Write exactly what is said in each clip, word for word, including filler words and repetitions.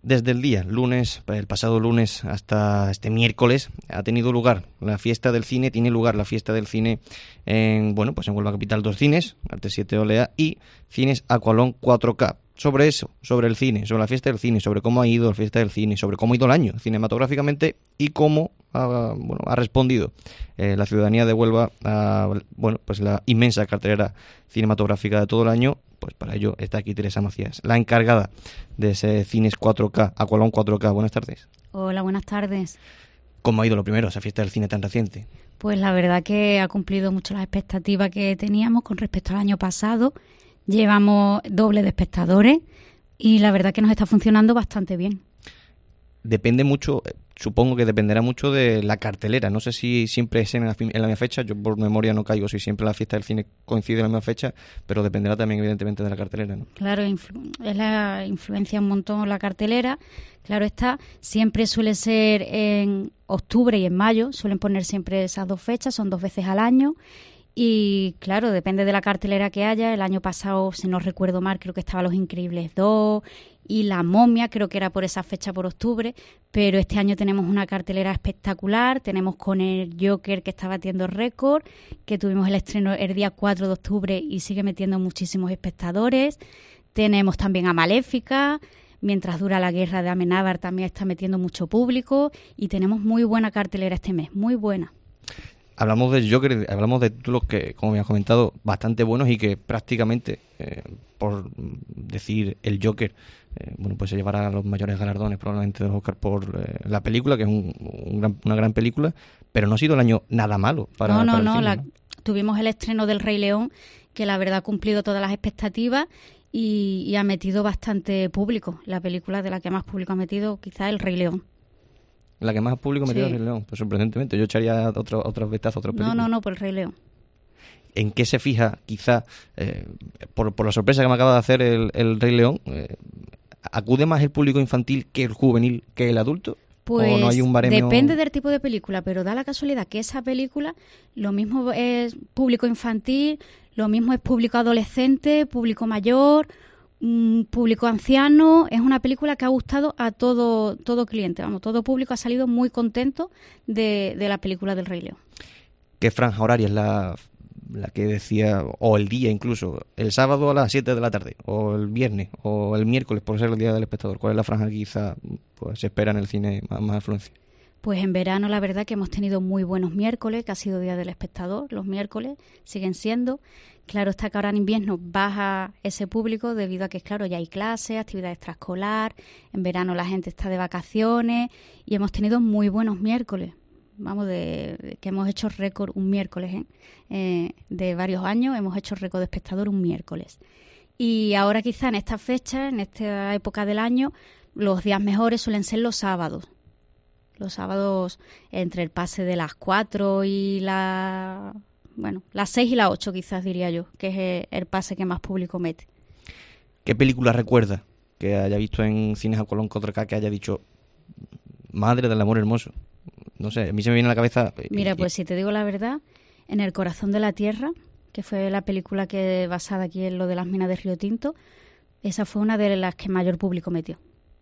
Desde el día lunes, el pasado lunes hasta este miércoles, ha tenido lugar la fiesta del cine, tiene lugar la fiesta del cine en, bueno, pues en Huelva Capital, dos cines, Arte siete Olea y Cines Aqualón cuatro K. Sobre eso, sobre el cine, sobre la fiesta del cine, sobre cómo ha ido la fiesta del cine, sobre cómo ha ido el año cinematográficamente y cómo ha, bueno, ha respondido eh, la ciudadanía de Huelva a, bueno, pues la inmensa cartelera cinematográfica de todo el año. Pues para ello está aquí Teresa Macías, la encargada de ese Cines cuatro K, Aqualón cuatro K. Buenas tardes. Hola, buenas tardes. ¿Cómo ha ido lo primero, esa fiesta del cine tan reciente? Pues la verdad que ha cumplido mucho las expectativas que teníamos con respecto al año pasado. Llevamos doble de espectadores y la verdad que nos está funcionando bastante bien. Depende mucho, supongo que dependerá mucho de la cartelera. No sé si siempre es en la, en la misma fecha, yo por memoria no caigo si siempre la fiesta del cine coincide en la misma fecha, pero dependerá también evidentemente de la cartelera, ¿no? Claro, influ- es la influencia un montón la cartelera. Claro está, siempre suele ser en octubre y en mayo, suelen poner siempre esas dos fechas, son dos veces al año. Y claro, depende de la cartelera que haya. El año pasado, si no recuerdo mal, creo que estaba Los Increíbles dos y La Momia, creo que era por esa fecha, por octubre. Pero este año tenemos una cartelera espectacular. Tenemos con el Joker, que está batiendo récord, que tuvimos el estreno el día cuatro de octubre y sigue metiendo muchísimos espectadores. Tenemos también a Maléfica. Mientras dura la guerra de Amenábar también está metiendo mucho público. Y tenemos muy buena cartelera este mes, muy buena. Hablamos del Joker, hablamos de títulos que, como me has comentado, bastante buenos y que prácticamente, eh, por decir el Joker, eh, bueno, pues se llevará los mayores galardones probablemente de los Oscar por eh, la película, que es un, un gran, una gran película, pero no ha sido el año nada malo para, no, no, para el no, cine, la, ¿no? Tuvimos el estreno del Rey León, que la verdad ha cumplido todas las expectativas y, y ha metido bastante público. La película de la que más público ha metido, quizás el Rey León. La que más público metió sí. es el Rey León, pues sorprendentemente. Yo echaría otro, otros vistazos a otras películas. No, no, no, por el Rey León. ¿En qué se fija, quizá, eh, por, por la sorpresa que me acaba de hacer el, el Rey León, eh, acude más el público infantil que el juvenil que el adulto? Pues ¿O no hay un baremio? Depende del tipo de película, pero da la casualidad que esa película, lo mismo es público infantil, lo mismo es público adolescente, público mayor, un público anciano. Es una película que ha gustado a todo todo cliente, vamos, todo público ha salido muy contento de, de la película del Rey León. ¿Qué franja horaria es la, la que decía, o el día incluso, el sábado a las siete de la tarde, o el viernes, o el miércoles por ser el día del espectador? ¿Cuál es la franja que quizá pues, se espera en el cine más, más afluencia? Pues en verano la verdad que hemos tenido muy buenos miércoles, que ha sido Día del Espectador, los miércoles siguen siendo. Claro está que ahora en invierno baja ese público debido a que, claro, ya hay clases, actividad extraescolar, en verano la gente está de vacaciones y hemos tenido muy buenos miércoles. Vamos, de, de que hemos hecho récord un miércoles, ¿eh? Eh, de varios años hemos hecho récord de espectador un miércoles. Y ahora quizá en esta fecha, en esta época del año, los días mejores suelen ser los sábados. Los sábados entre el pase de las cuatro y la... Bueno, las seis y las ocho quizás diría yo, que es el pase que más público mete. ¿Qué película recuerda que haya visto en Cines Aqualón cuatro K que haya dicho madre del amor hermoso? No sé, a mí se me viene a la cabeza... Mira, y, pues si te digo la verdad, En el corazón de la tierra, que fue la película que basada aquí en lo de las minas de Río Tinto, esa fue una de las que mayor público metió.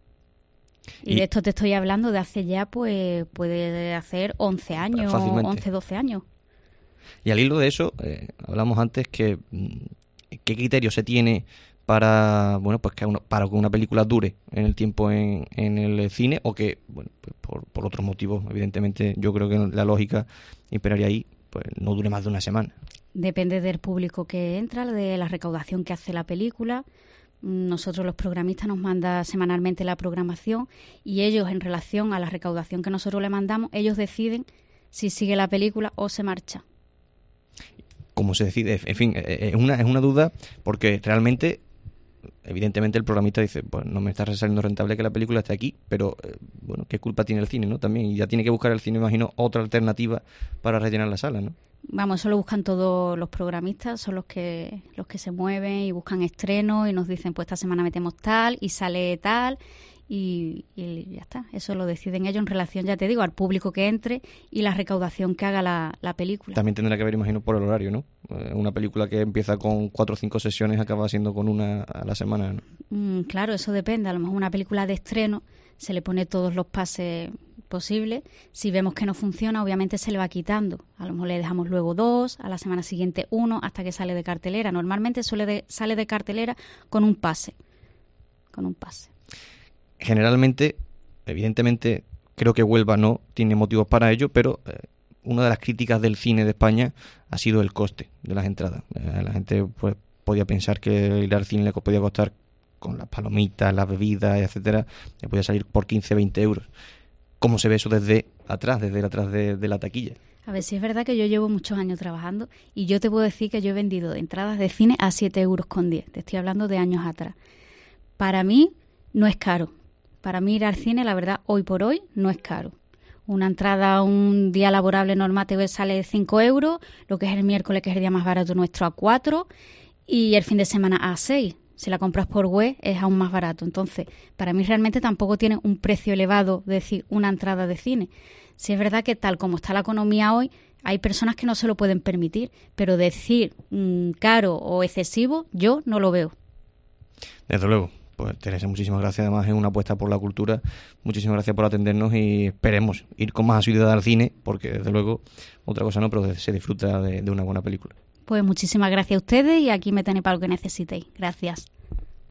Y, y de esto te estoy hablando de hace ya, pues puede hacer once años, fácilmente. once, doce años. Y al hilo de eso, eh, hablamos antes que qué criterio se tiene para bueno pues que una, para que una película dure en el tiempo en, en el cine, o que bueno pues por, por otros motivos, evidentemente yo creo que la lógica imperaría ahí, pues no dure más de una semana. Depende del público que entra, de la recaudación que hace la película. Nosotros los programistas nos manda semanalmente la programación y ellos, en relación a la recaudación que nosotros le mandamos, ellos deciden si sigue la película o se marcha. ¿Cómo se decide? En fin, es una, es una duda porque realmente, evidentemente el programista dice, pues no me está saliendo rentable que la película esté aquí, pero eh, bueno, ¿qué culpa tiene el cine, no? También, y ya tiene que buscar el cine, imagino, otra alternativa para rellenar la sala, ¿no? Vamos, eso lo buscan todos los programistas, son los que los que se mueven y buscan estrenos y nos dicen, pues esta semana metemos tal y sale tal, y, y ya está. Eso lo deciden ellos en relación, ya te digo, al público que entre y la recaudación que haga la, la película. También tendrá que ver, imagino, por el horario, ¿no? Eh, una película que empieza con cuatro o cinco sesiones acaba siendo con una a la semana, ¿no? Mm, claro, eso depende. A lo mejor una película de estreno se le pone todos los pases posibles. Si vemos que no funciona, obviamente se le va quitando. A lo mejor le dejamos luego dos, a la semana siguiente uno, hasta que sale de cartelera. Normalmente suele de, sale de cartelera con un pase. Con un pase. Generalmente, evidentemente, creo que Huelva no tiene motivos para ello, pero eh, una de las críticas del cine de España ha sido el coste de las entradas. Eh, la gente pues podía pensar que ir al cine le podía costar, con las palomitas, las bebidas, etcétera, le podía salir por quince, veinte euros. ¿Cómo se ve eso desde atrás, desde atrás de, de la taquilla? A ver, sí es verdad que yo llevo muchos años trabajando y yo te puedo decir que yo he vendido entradas de cine a siete euros con diez. Te estoy hablando de años atrás. Para mí no es caro. Para mí ir al cine, la verdad, hoy por hoy no es caro. Una entrada un día laborable normal te sale cinco euros, lo que es el miércoles, que es el día más barato nuestro, a cuatro, y el fin de semana a seis. Si la compras por web es aún más barato. Entonces, para mí realmente tampoco tiene un precio elevado, de decir, una entrada de cine. Sí es verdad que tal como está la economía hoy, hay personas que no se lo pueden permitir, pero decir mmm, caro o excesivo, yo no lo veo. Desde luego. Pues Teresa, muchísimas gracias. Además, es una apuesta por la cultura. Muchísimas gracias por atendernos y esperemos ir con más asiduidad al cine, porque desde luego, otra cosa no, pero se disfruta de, de una buena película. Pues muchísimas gracias a ustedes y aquí me tenéis para lo que necesitéis. Gracias.